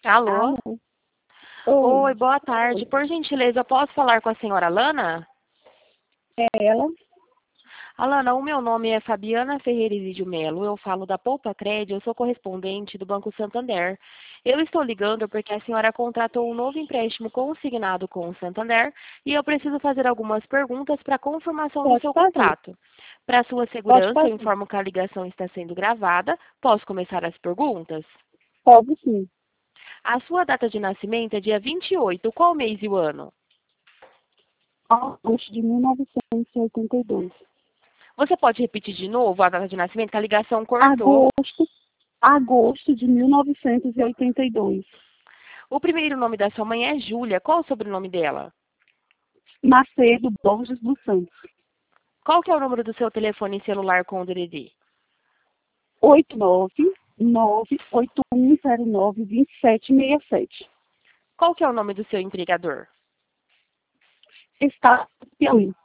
Alô? Alô? Oi, Oi, boa tarde. Por gentileza, eu posso falar com a senhora Lana? é ela? Alana, o meu nome é Fabiana Ferreira Isidio Melo. Eu falo da Poupa Cred, eu sou correspondente do Banco Santander. Eu estou ligando porque a senhora contratou um novo empréstimo consignado com o Santander e eu preciso fazer algumas perguntas para confirmação do Pode seu fazer, contrato. Para sua pode segurança, eu fazer. informo que a ligação está sendo gravada. Posso começar as perguntas? Pode sim. A sua data de nascimento é dia 28. Qual mês e o ano? Agosto de 1982. Você pode repetir de novo a data de nascimento, que a ligação cortou. Agosto de 1982. O primeiro nome da sua mãe é Júlia. Qual o sobrenome dela? Macedo Borges dos Santos. Qual que é o número do seu telefone celular com o DDD? 89981092767. Qual que é o nome do seu empregador? Estado do Piauí.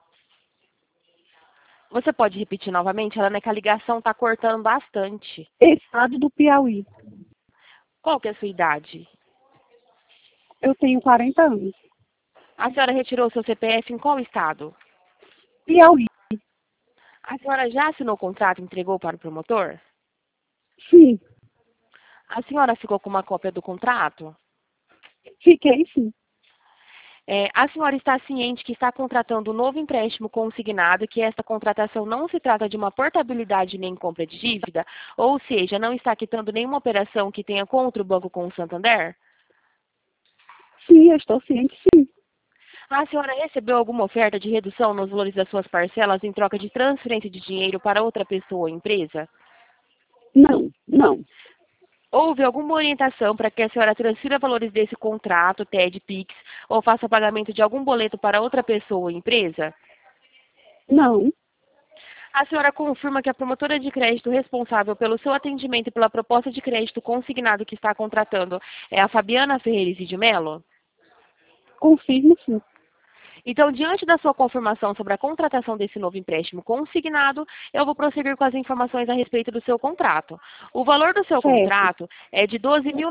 Você pode repetir novamente? Ela, né, que a ligação está cortando bastante. Estado do Piauí. Qual que é a sua idade? Eu tenho 40 anos. A senhora retirou seu CPF em qual estado? Piauí. A senhora já assinou o contrato e entregou para o promotor? Sim, A senhora ficou com uma cópia do contrato? fiquei sim. A senhora está ciente que está contratando um novo empréstimo consignado e que esta contratação não se trata de uma portabilidade nem compra de dívida? Ou seja, não está quitando nenhuma operação que tenha contra o banco com o Santander? Sim, eu estou ciente, sim. A senhora recebeu alguma oferta de redução nos valores das suas parcelas em troca de transferência de dinheiro para outra pessoa ou empresa? Não, não. Houve alguma orientação para que a senhora transfira valores desse contrato, TED, PIX, ou faça pagamento de algum boleto para outra pessoa ou empresa? Não, A senhora confirma que a promotora de crédito responsável pelo seu atendimento e pela proposta de crédito consignado que está contratando é a Fabiana Ferreira de Mello? confirmo sim. Então, diante da sua confirmação sobre a contratação desse novo empréstimo consignado, eu vou prosseguir com as informações a respeito do seu contrato. O valor do seu Certo, contrato é de R$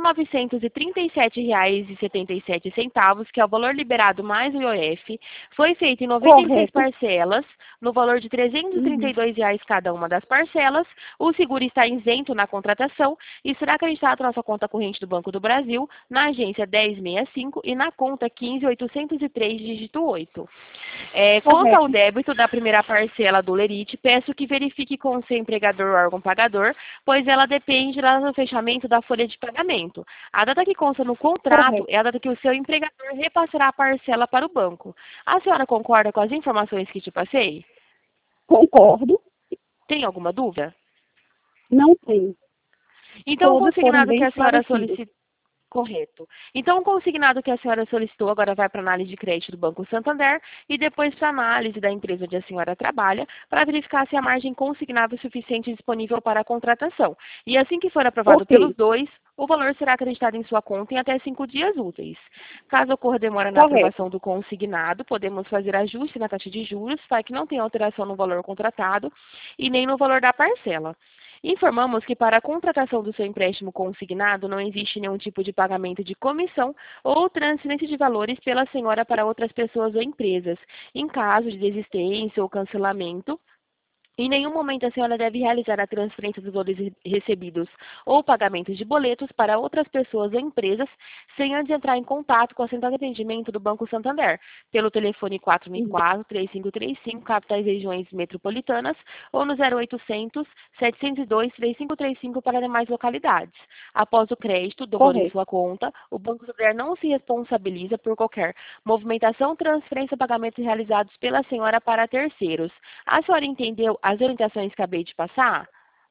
12.937,77, que é o valor liberado mais o IOF. Foi feito em 96 correto. parcelas, no valor de R$ 332 Uhum. reais cada uma das parcelas. O seguro está isento na contratação e será acreditado na sua conta corrente do Banco do Brasil, na agência 1065 e na conta 15803, dígito 8. Quanto ao Correto. débito da primeira parcela do Lerite, peço que verifique com o seu empregador ou órgão pagador, pois ela depende lá do fechamento da folha de pagamento. A data que consta no contrato Correto. é a data que o seu empregador repassará a parcela para o banco. A senhora concorda com as informações que te passei? Concordo. Tem alguma dúvida? Não tenho. Então, o Todas foram consignado bem que a senhora esclarecidas. solicitou. Correto. Então, o consignado que a senhora solicitou agora vai para análise de crédito do Banco Santander e depois para análise da empresa onde a senhora trabalha para verificar se a margem consignável é suficiente disponível para a contratação. E assim que for aprovado pelos Ok. dois, o valor será acreditado em sua conta em até 5 dias úteis. Caso ocorra demora na Correto. aprovação do consignado, podemos fazer ajuste na taxa de juros para que não tenha alteração no valor contratado e nem no valor da parcela. Informamos que para a contratação do seu empréstimo consignado não existe nenhum tipo de pagamento de comissão ou transferência de valores pela senhora para outras pessoas ou empresas. Em caso de desistência ou cancelamento, em nenhum momento a senhora deve realizar a transferência dos valores recebidos ou pagamentos de boletos para outras pessoas ou empresas sem antes entrar em contato com a central de atendimento do Banco Santander, pelo telefone Uhum. 4.004-3535, capitais e regiões metropolitanas, ou no 0800 702 3535 para demais localidades. Após o crédito do valor em Correto. sua conta, o Banco Santander não se responsabiliza por qualquer movimentação, transferência ou pagamentos realizados pela senhora para terceiros. A senhora entendeu as orientações que acabei de passar?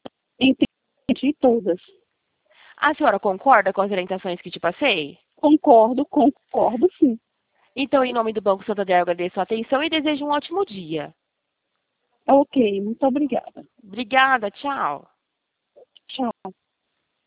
Entendi todas. A senhora concorda com as orientações que te passei? Concordo sim. Então, em nome do Banco Santander, eu agradeço a atenção e desejo um ótimo dia. Ok, muito obrigada. Obrigada, tchau. Tchau.